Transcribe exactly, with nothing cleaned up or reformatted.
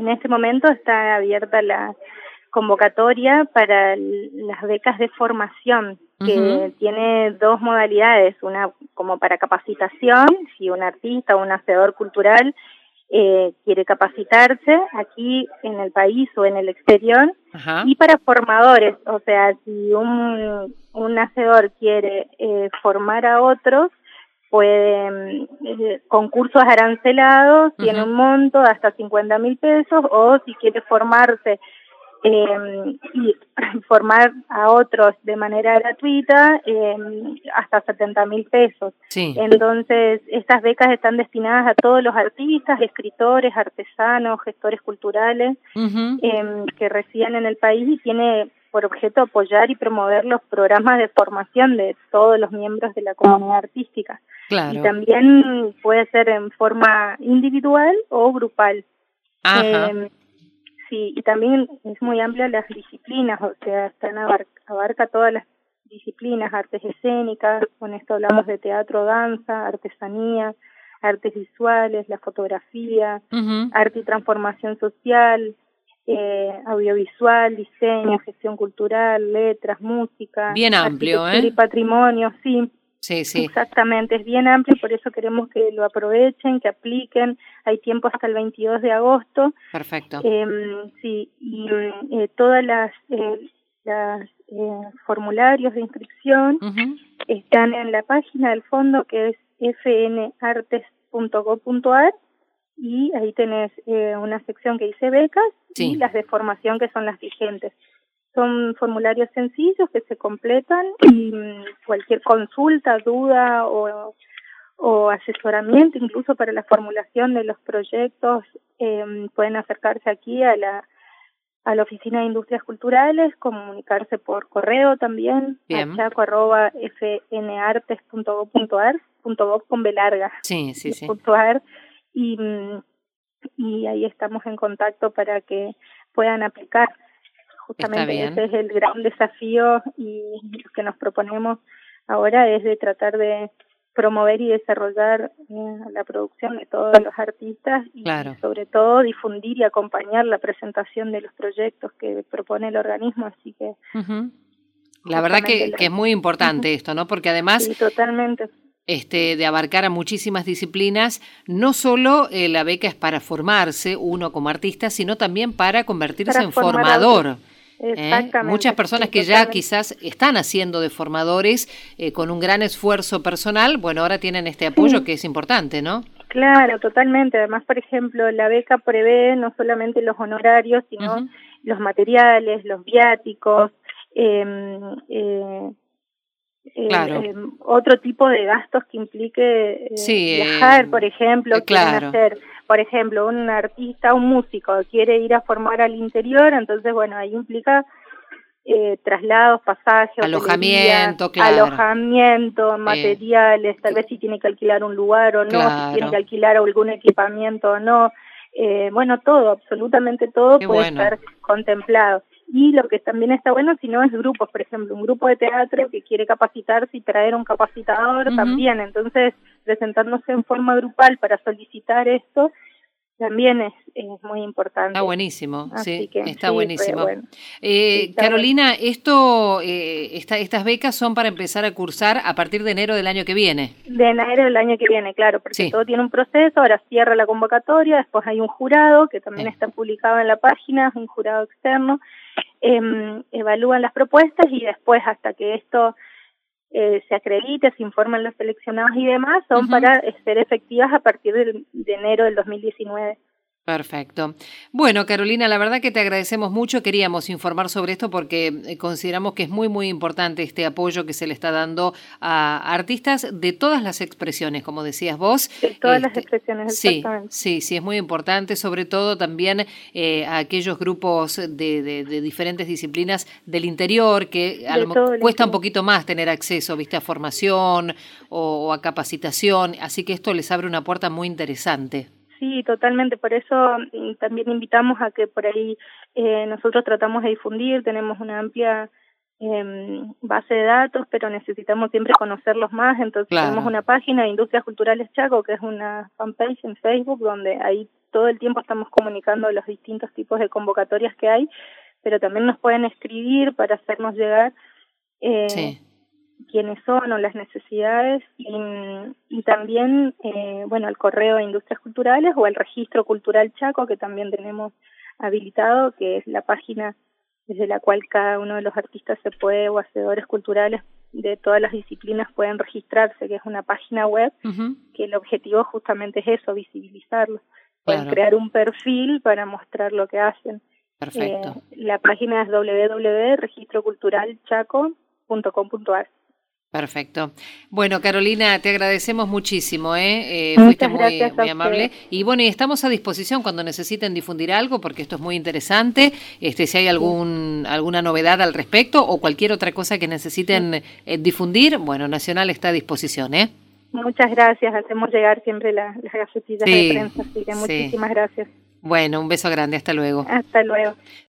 en este momento está abierta la convocatoria para las becas de formación, que uh-huh. tiene dos modalidades, una como para capacitación, si un artista o un hacedor cultural eh, quiere capacitarse aquí en el país o en el exterior, uh-huh. y para formadores, o sea, si un, un hacedor quiere eh, formar a otros, puede, eh, concursos arancelados, uh-huh. tiene un monto de hasta cincuenta mil pesos, o si quiere formarse Eh, y formar a otros de manera gratuita eh, hasta setenta mil pesos. Sí. Entonces, estas becas están destinadas a todos los artistas, escritores, artesanos, gestores culturales uh-huh. eh, que residen en el país, y tiene por objeto apoyar y promover los programas de formación de todos los miembros de la comunidad artística. Claro. Y también puede ser en forma individual o grupal. Ajá. Eh, Sí, y también es muy amplia las disciplinas, o sea, están abarca, abarca todas las disciplinas, artes escénicas, con esto hablamos de teatro, danza, artesanía, artes visuales, la fotografía, uh-huh. arte y transformación social, eh, audiovisual, diseño, gestión cultural, letras, música, bien amplio, arquitectura ¿eh? y patrimonio, sí. Sí, sí. Exactamente, es bien amplio, por eso queremos que lo aprovechen, que apliquen. Hay tiempo hasta el veintidós de agosto. Perfecto. Eh, sí, y eh, todas las, eh, las eh, formularios de inscripción uh-huh. están en la página del fondo, que es f n artes punto gob punto a r, y ahí tenés eh, una sección que dice becas, sí. y las de formación, que son las vigentes. Son formularios sencillos que se completan, y cualquier consulta, duda o, o asesoramiento, incluso para la formulación de los proyectos, eh, pueden acercarse aquí a la a la Oficina de Industrias Culturales, comunicarse por correo también, Bien. a chaco arroba f n artes punto gob punto a r, punto gob con B larga, sí, sí, sí. punto a r, y, y ahí estamos en contacto para que puedan aplicar. Justamente ese es el gran desafío, y lo que nos proponemos ahora es de tratar de promover y desarrollar eh, la producción de todos los artistas, y claro. sobre todo difundir y acompañar la presentación de los proyectos que propone el organismo, así que... Uh-huh. La verdad que, la... que es muy importante uh-huh. esto, ¿no? Porque además... Sí, totalmente. Este, de abarcar a muchísimas disciplinas, no solo eh, la beca es para formarse uno como artista, sino también para convertirse para en formador. Exactamente. ¿Eh? Muchas personas sí, que totalmente. ya quizás están haciendo de formadores eh, con un gran esfuerzo personal, bueno, ahora tienen este apoyo sí. que es importante, ¿no? Claro, totalmente. Además, por ejemplo, la beca prevé no solamente los honorarios, sino uh-huh. los materiales, los viáticos, eh, eh, claro. eh, eh, otro tipo de gastos que implique eh, sí, viajar, eh, por ejemplo, eh, claro. quieren hacer, por ejemplo, un artista, un músico quiere ir a formar al interior, entonces, bueno, ahí implica eh, traslados, pasajes, alojamiento, hotelería, claro. alojamiento, materiales, eh, tal vez si tiene que alquilar un lugar o no, claro. si tiene que alquilar algún equipamiento o no, eh, bueno, todo, absolutamente todo Qué puede bueno. estar contemplado. Y lo que también está bueno, si no es grupos, por ejemplo, un grupo de teatro que quiere capacitarse y traer un capacitador uh-huh. también, entonces presentándose en forma grupal para solicitar esto, también es, es muy importante. Está buenísimo, Así sí, que, está sí, buenísimo. Bueno. Eh, Sí, está Carolina, bueno. esto, eh, esta, estas becas son para empezar a cursar a partir de enero del año que viene. De enero del año que viene, claro, porque sí. todo tiene un proceso, ahora cierra la convocatoria, después hay un jurado, que también sí. está publicado en la página, un jurado externo, eh, evalúan las propuestas, y después, hasta que esto eh, se acredite, se informan los seleccionados y demás, son uh-huh. para ser efectivas a partir de, de enero del dos mil diecinueve. Perfecto. Bueno, Carolina, la verdad que te agradecemos mucho. Queríamos informar sobre esto porque consideramos que es muy, muy importante este apoyo que se le está dando a artistas de todas las expresiones, como decías vos. De todas este, las expresiones, sí, exactamente. Sí, sí, es muy importante, sobre todo también eh, a aquellos grupos de, de, de diferentes disciplinas del interior que a de lo mejor cuesta interior. un poquito más tener acceso, viste, a formación o, o a capacitación, así que esto les abre una puerta muy interesante. Sí, totalmente, por eso también invitamos a que por ahí eh, nosotros tratamos de difundir, tenemos una amplia eh, base de datos, pero necesitamos siempre conocerlos más, entonces claro. Tenemos una página de Industrias Culturales Chaco, que es una fanpage en Facebook, donde ahí todo el tiempo estamos comunicando los distintos tipos de convocatorias que hay, pero también nos pueden escribir para hacernos llegar eh, sí. quiénes son o las necesidades, y, y también, eh, bueno, al correo de Industrias Culturales o al Registro Cultural Chaco, que también tenemos habilitado, que es la página desde la cual cada uno de los artistas se puede, o hacedores culturales de todas las disciplinas pueden registrarse, que es una página web, uh-huh. que el objetivo justamente es eso, visibilizarlo. Pueden claro. crear un perfil para mostrar lo que hacen. Perfecto. Eh, la página es doble u doble u doble u punto registro cultural chaco punto com punto a r. Perfecto. Bueno, Carolina, te agradecemos muchísimo, ¿eh? eh fuiste muy, muy amable. Y bueno, y estamos a disposición cuando necesiten difundir algo, porque esto es muy interesante. Este, si hay algún sí. alguna novedad al respecto o cualquier otra cosa que necesiten sí. eh, difundir, bueno, Nacional está a disposición, ¿eh? Muchas gracias. Hacemos llegar siempre la, las gacetillas sí, de prensa, así que sí. Muchísimas gracias. Bueno, un beso grande. Hasta luego. Hasta luego.